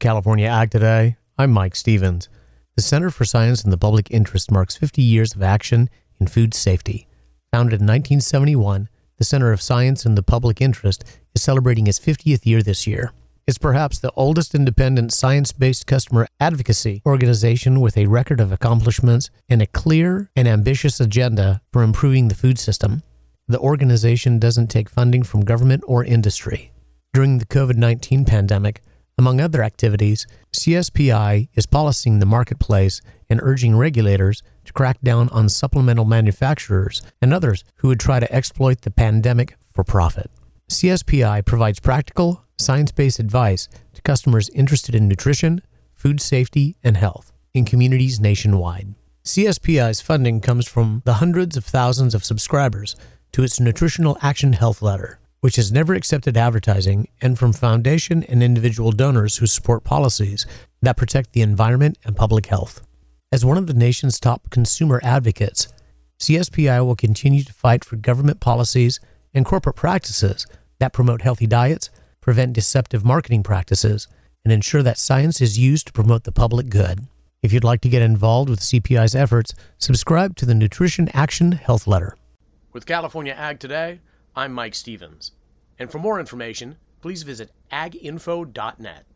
California Ag Today, I'm Mike Stevens. The Center for Science and the Public Interest marks 50 years of action in food safety. Founded in 1971, the Center of Science and the Public Interest is celebrating its 50th year this year. It's perhaps the oldest independent science-based customer advocacy organization with a record of accomplishments and a clear and ambitious agenda for improving the food system. The organization doesn't take funding from government or industry. During the COVID-19 pandemic, among other activities, CSPI is policing the marketplace and urging regulators to crack down on supplemental manufacturers and others who would try to exploit the pandemic for profit. CSPI provides practical, science-based advice to customers interested in nutrition, food safety, and health in communities nationwide. CSPI's funding comes from the hundreds of thousands of subscribers to its Nutritional Action Health Letter, which has never accepted advertising, and from foundation and individual donors who support policies that protect the environment and public health. As one of the nation's top consumer advocates, CSPI will continue to fight for government policies and corporate practices that promote healthy diets, prevent deceptive marketing practices, and ensure that science is used to promote the public good. If you'd like to get involved with CPI's efforts, subscribe to the Nutrition Action Health Letter. With California Ag Today, I'm Mike Stevens. And for more information, please visit aginfo.net.